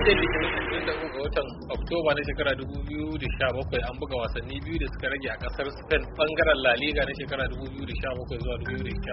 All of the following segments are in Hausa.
jiya litinin da ga watan Oktoba na shekara 2017 an buga wasanni biyu da suka rage a kasar Spain bangaren La Liga na shekara 2017 zuwa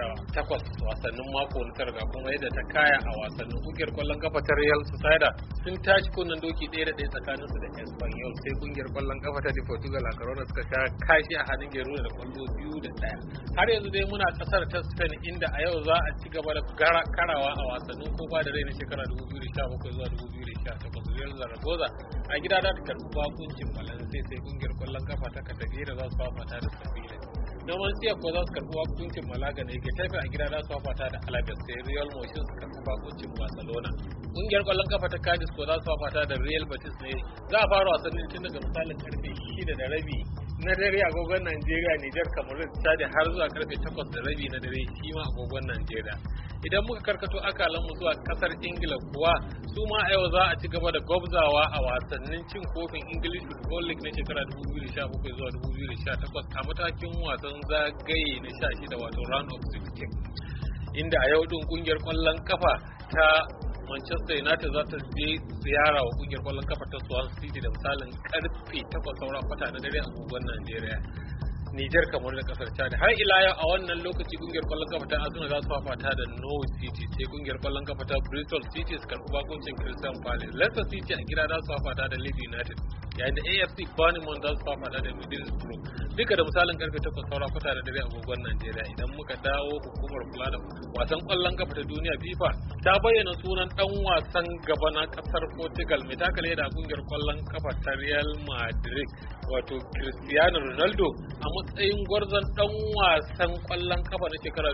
2018 wasannin mako na tara kuma yadda ta kaya a wasannin kungiyar kwallon kafa ta Real Sociedad sun tashi kunnen doki 1-1 tsakanin su da Espanyol sai kungiyar kwallon kafa ta Portugal a Corona suka sha kashi a hannun Girona da kwallo 2-1 har yanzu dai muna kasar ta Spain inda a yau za a ci gaba da karawa a wasannin Copa del Rey na shekara 2017 zuwa 2018 Real Zaragoza a gida da karɓi bakuncin Valencia sai kungiyar kwallon kafa ta Cartagena za su fafata da Sevilla. Numancia ko za su karɓi bakuncin Malaga ne Getafe a gida za su fafata da Alaves sai Real Madrid su karɓi bakuncin Barcelona. Kungiyar kwallon kafa ta Cadiz ko za su fafata da Real Betis ne za a fara wasannin tun daga misalin karfe 6:30 na dare agogon Najeriya, Nijar, Cameroon, Chad har zuwa karfe 8:30 na dare shi ma agogon Najeriya. Idan muka karkato akalan mu zuwa kasar Ingila kuwa su ma a yau za a ci gaba da gwabzawa a wasannin cin kofin English Football League na shekara 2017 zuwa 2018 a matakin wasan zagaye na 16 wato round of 16 inda a yau din kungiyar kwallon kafa ta Manchester United za ta je ziyara wa kungiyar kwallon kafa ta Swansea City da misalin karfe 8:15 na dare a agogon Najeriya. Nijar kamar da kasar Chad har ila yau a wannan lokaci kungiyar kwallon kafa ta Arsenal za su fafata da Norwich City sai kungiyar kwallon kafa ta Bristol City su karɓi bakuncin Crystal Palace. Leicester City a gida za su fafata da Leeds United yayin da AFC Bournemouth za su fafata da Middlesbrough duka da misalin karfe 8:15 na dare a agogon Najeriya. Idan muka dawo hukumar kula da wasan kwallon kafa ta duniya FIFA ta bayyana sunan dan wasan gaba na kasar Portugal mai takale da kungiyar kwallon kafa ta Real Madrid wato Cristiano Ronaldo a matsayin gwarzon dan wasan kwallon kafa na shekara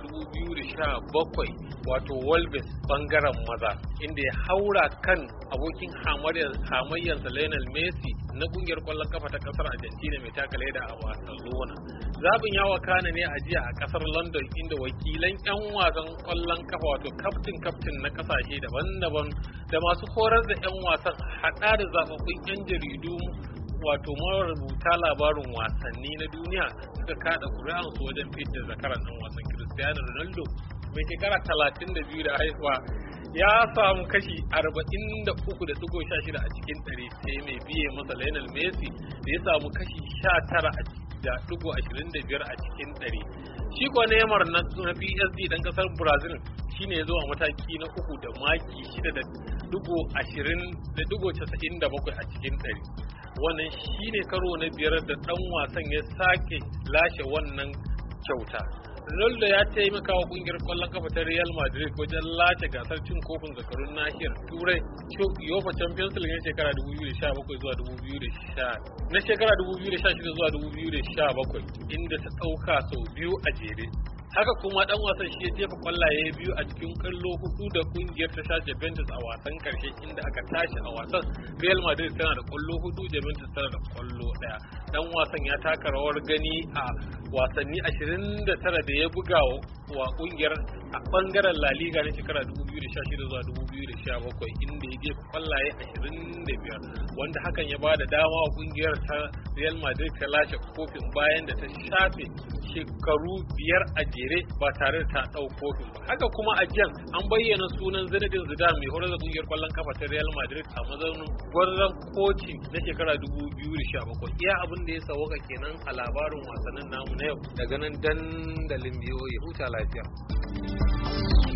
2017 wato Wolves bangaren maza inda ya haura kan abokin hamayyarsa Lionel Messi na kungiyar kwallon kafa ta kasar Argentina mai takale da a Barcelona. Zabin ya wakana ne a jiya a kasar London inda wakilan 'yan wasan kwallon kafa wato kaftin na kasashe daban-daban da masu horar da 'yan wasan hada da zababbun 'yan jaridu wato marubuta labarin wasanni na duniya suka kada kuri'ansu wajen fitar zakaran nan wasan Cristiano Ronaldo mai shekara 32 da haihuwa ya samu kashi 43.16 a cikin 100 sai mai biye masa Lionel Messi da ya samu kashi 19.25 a cikin 100. Shi kuwa Neymar na PSG dan kasar Brazil shine ya zo a mataki na uku da maki 6.97 a cikin 100. Wannan shine karo na biyar da dan wasan ya sake lashe wannan kyauta. Ronaldo ya taimaka wa kungiyar kwallon kafa ta Real Madrid wajen lashe gasar cin kofin zakarun nahiyar Turai UEFA Champions League na shekara 2017 zuwa 2016 na shekara 2016 zuwa 2017 inda ta dauka sau biyu a jere. Haka kuma dan wasan shi ya jefa kwallaye biyu a cikin kallo hudu da kungiyar ta sha Juventus a wasan karshe inda aka tashi a wasan Real Madrid tana da kwallo hudu Juventus tana da kwallo daya. Dan wasan ya taka rawar gani a wasanni 29 da ya buga wa kungiyar a bangaren La Liga na shekara 2016 zuwa 2017 inda ya jefa kwallaye 25 wanda hakan ya bada dama wa kungiyar ta Real Madrid ta lashe kofin bayan da ta shafe shekaru 5 a jere ba tare da ta dau kofin ba. Haka kuma a jiyan an bayyana sunan Zinedine Zidane mai horar da kungiyar kwallon kafa ta Real Madrid a mazaunin gwarzon koci na shekara 2017. Iya abin da ya sauka kenan a labarin wasannin namu na yau daga nan dandalin biyo ya huta lafiya.